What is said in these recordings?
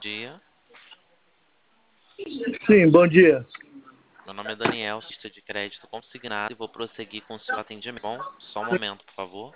dia. Sim, bom dia. Meu nome é Daniel, cista de crédito consignado e vou prosseguir com o seu atendimento. Bom, só um momento, por favor.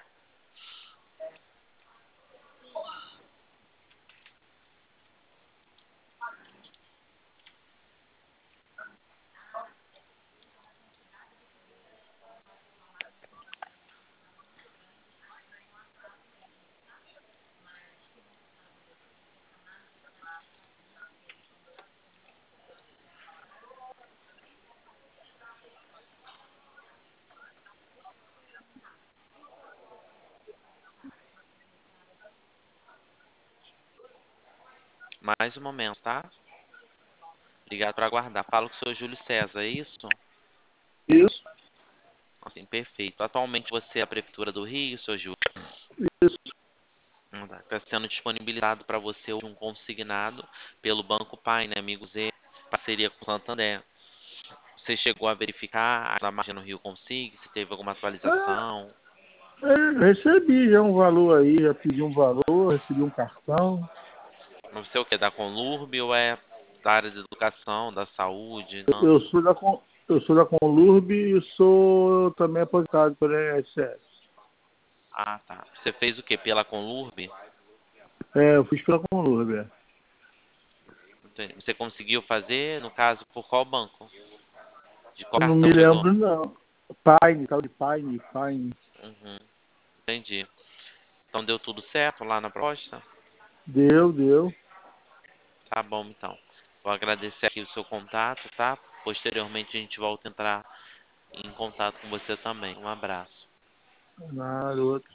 Mais um momento, tá? Obrigado por aguardar. Falo com o senhor Júlio César, é isso? Isso, Assim, perfeito. Atualmente você é a Prefeitura do Rio, senhor Júlio? isso. Está sendo disponibilizado para você um consignado pelo Banco Pai, né, Amigo Z, parceria com o Santander. Você chegou a verificar a margem no Rio Consig, se teve alguma atualização? Recebi já um valor aí, já pedi um valor, recebi um cartão. Não sei o que, da Conlurb ou é da área de educação, da saúde? Não. Eu sou da Conlurb e sou também aposentado pelo INSS. Ah, tá. Você fez o que? Pela Conlurb? Eu fiz pela Conlurb, é. Você conseguiu fazer, no caso, por qual banco? De qual Eu não me cartão que usou? lembro, não. Paine, tal de Paine. Uhum, entendi. Então deu tudo certo lá na proposta? Deu. Tá bom, então. Vou agradecer aqui o seu contato, tá? Posteriormente a gente volta a entrar em contato com você também. Um abraço. Nada, outro.